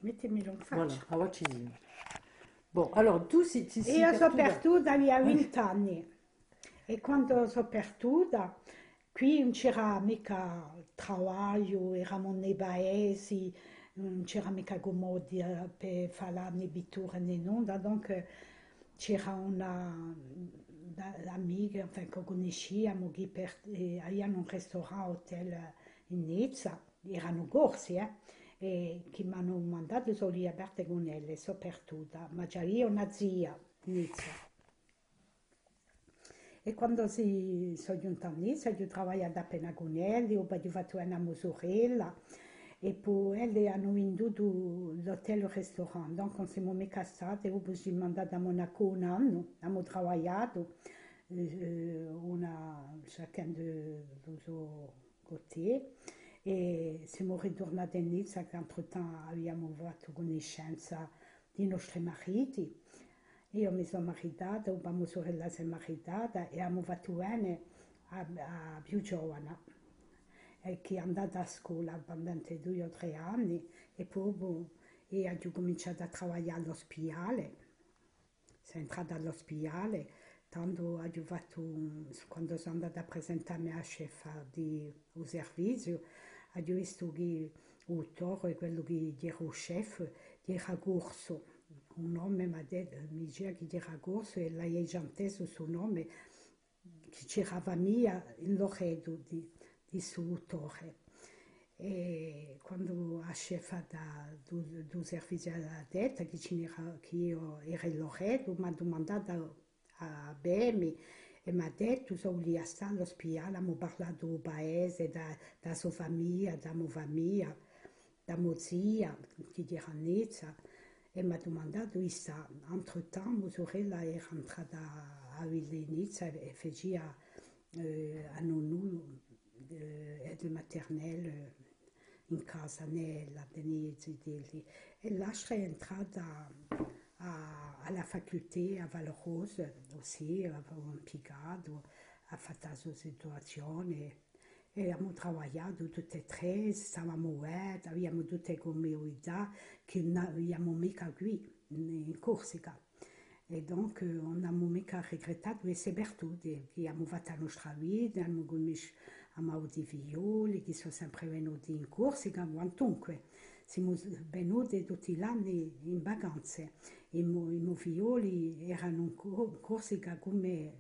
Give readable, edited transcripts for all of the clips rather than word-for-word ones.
Mettimelo in Voilà, faccia. a vaccino. Bon, allora tu si Io sono perturba. perduta via 20 anni e quando sono perduta, qui non c'era mica lavoro, eravamo nei paesi, non c'era mica comodi per fare la nebitura né nulla, donc c'era una amica enfin, che conosciamo che avevano un ristorante hotel in Nizza, erano corsi, e che mi hanno mandato solo lì a Bertegonelle, sono perduta, ma già io una zia, Nizza. E quando sono giunta a Nizza, ho lavorato a Penagonelli, ho fatto una mozzarella e poi le hanno venduto l'hotel-restaurant. Donc, on siamo mica stati, ho mandato a Monaco un anno, abbiamo lavorato, chacun del suo côté. E siamo ritornati a Nizza, che entre-temps abbiamo fatto conoscenza di nostri mariti. Io mi sono maritata, mia sorella si è maritata e abbiamo fatto bene a più giovane, che è andata a scuola durante 2 o 3 anni e poi e ho cominciato a lavorare all'ospedale, sono entrata all'ospedale, tanto ho fatto, quando sono andata a presentarmi a chef di un servizio, ho visto che l'autore, quello che era il chef, era corso. Un nome mi diceva che era corso e lei ha inteso il suo nome, che c'era mia in Loreto di suo autore. E quando la chef del servizio ha detto che io ero in Loreto, mi ha domandato a bermi e mi ha detto sono lì a stare all'ospedale, abbiamo parlato del paese, da sua famiglia, da mia famiglia, da mia zia, che era a Nizza, e mi ha domandato dove sta. Entre-temps, mia sorella era entrata a vivere in Nizza e faceva a nonno del maternelle in casa nella Denise Deli. E l'altra è entrata alla facoltà a Valorosa, aussi, avevo impiegato, ha fatto la sua situazione. E abbiamo lavorato tutte e tre, stavamo bene, abbiamo tutte comunità che non abbiamo mica qui in Corsica. E donc, on n'a mica regrettato queste virtudi, che abbiamo fatto la nostra vita, abbiamo conosciuto i figlioli, che sono sempre venuti in Corsica, quantunque. Siamo venuti tutti gli anni in vacanze. I miei figlioli erano in Corsica come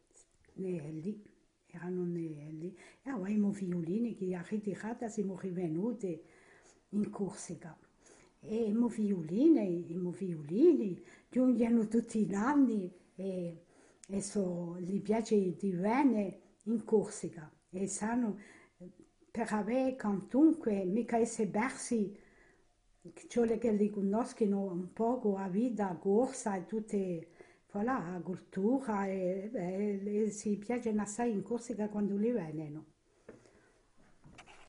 lì, erano lì. E allora i miei figliolini che a ritirata siamo rivenuti in Corsica. E i miei figliolini giungono tutti gli anni gli piace di venire in Corsica e sanno per avere quantunque mica essere persi ciò che li conoscono un po' la vita corsa e tutte voilà, la cultura e si piacciono assai in Corsica quando li vengono.